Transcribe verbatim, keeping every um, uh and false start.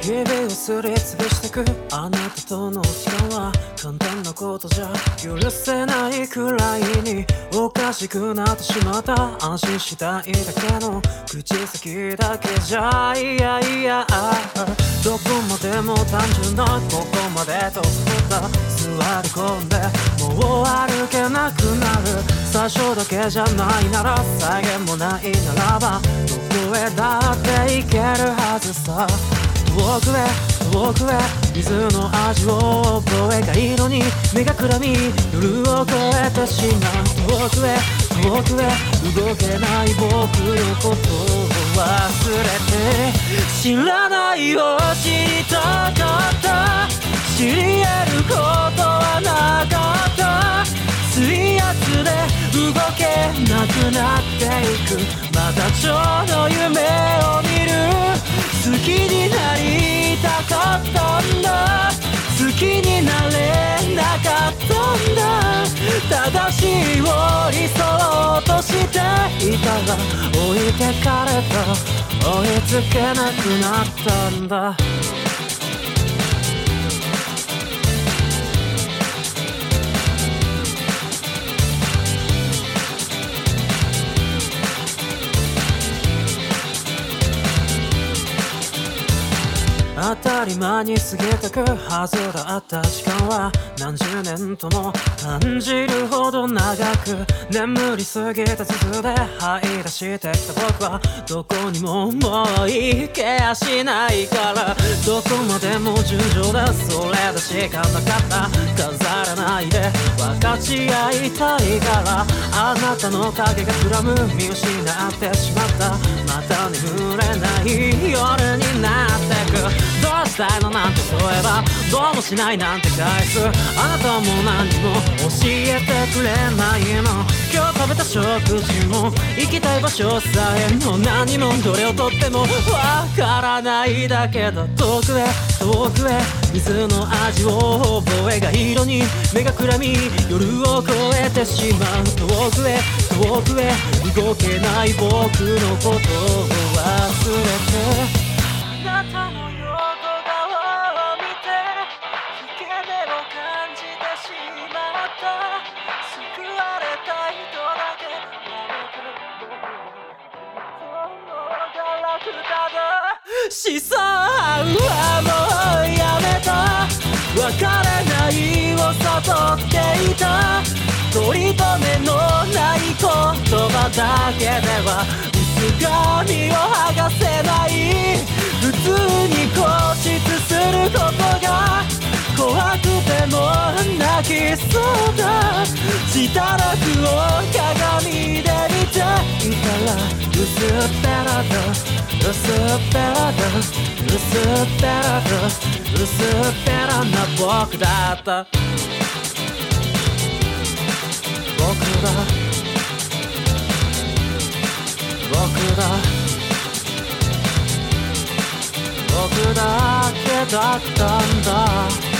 日々をすりつぶしてくあなたとの時間は簡単なことじゃ許せないくらいにおかしくなってしまった。安心したいだけの口先だけじゃいやいやどこまでも単純なここまでと思った座り込んでもう歩けなくなる。最初だけじゃないなら再現もないならばどこへだって行けるはずさ。遠くへ遠くへ水の味を覚えがいいのに目がくらみ夜を越えてしまう。遠くへ遠くへ動けない僕のことを忘れて知らないを知りたかった知り得ることはなかった水圧で動けなくなっていくまたちょうど夢を見る好きになりたかったんだ好きになれなかったんだ正しいを理想としていたら置いてかれた追いつけなくなったんだ。当たり前に過ぎてくはずだった時間は何十年とも感じるほど長く眠りすぎた頭で這い出してきた僕はどこにももう行けやしないからどこまでも順調だそれでしかなかった飾らないで分かち合いたいからあなたの影がくらむ見失ってしまったまた眠れない夜になってくどうしたいのなんてそういえばどうもしないなんて返すあなたも何も教えてくれないの今日食べた食事も行きたい場所さえも何もどれをとってもわからないだけど遠くへ遠くへ水の味を覚えがいいのに目がくらみ夜を越えてしまう遠くへ遠くへ動けない僕のことを忘れてあなたの資産はもうやめた別れないを悟っていた取り留めのない言葉だけでは薄紙を剥がせない普通に固執することが怖くても泣きそうだ自堕落を鏡で見ていたら薄っぺらだ薄っぺらだ薄っぺらだ薄っぺらな僕だった僕だ僕だ僕だけだったんだ